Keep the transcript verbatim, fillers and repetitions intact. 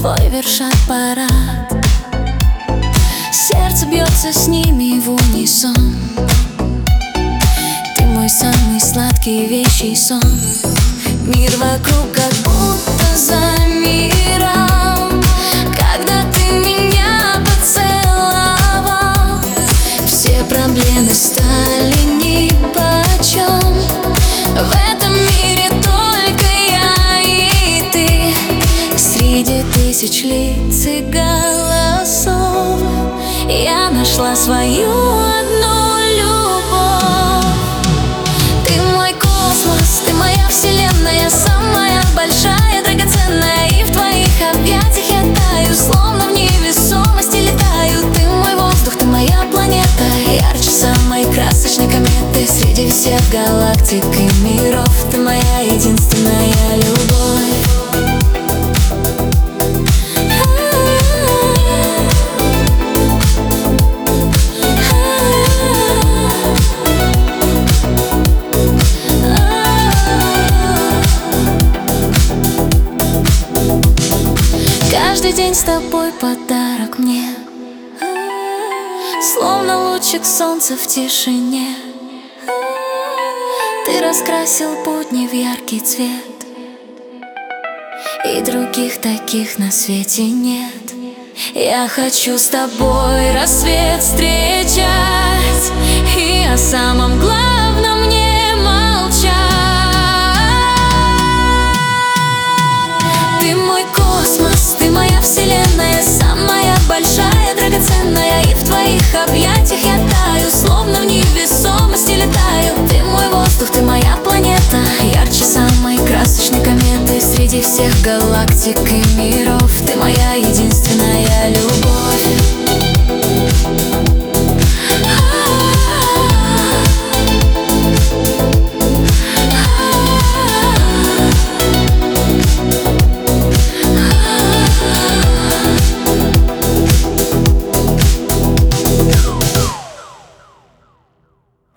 свой вершат парад. Сердце бьется с ними в унисон. Ты мой самый сладкий вещий сон. Мир вокруг как будто замирал, когда ты меня поцеловал. Все проблемы стали нипочем. В этом мире только я и ты. Среди тысяч лиц и голосов я нашла свою одну любовь. Ты мой космос, ты моя вселенная, самая большая, драгоценная. И в твоих объятиях я таю, словно в невесомости летаю. Ты мой воздух, ты моя планета, ярче самой красочной кометы. Среди всех галактик и миров ты моя единственная любовь. Каждый день с тобой подарок мне, словно лучик солнца в тишине. Ты раскрасил будни в яркий цвет, и других таких на свете нет. Я хочу с тобой рассвет встречать, и о самом главном не молчать. Ты мой космос, ты моя вселенная, самая большая, драгоценная. И в твоих объятиях я таю, словно в невесомости летаю. Ты мой воздух, ты моя планета, ярче самой красочной кометы. Среди всех галактик и миров ты моя единственная любовь.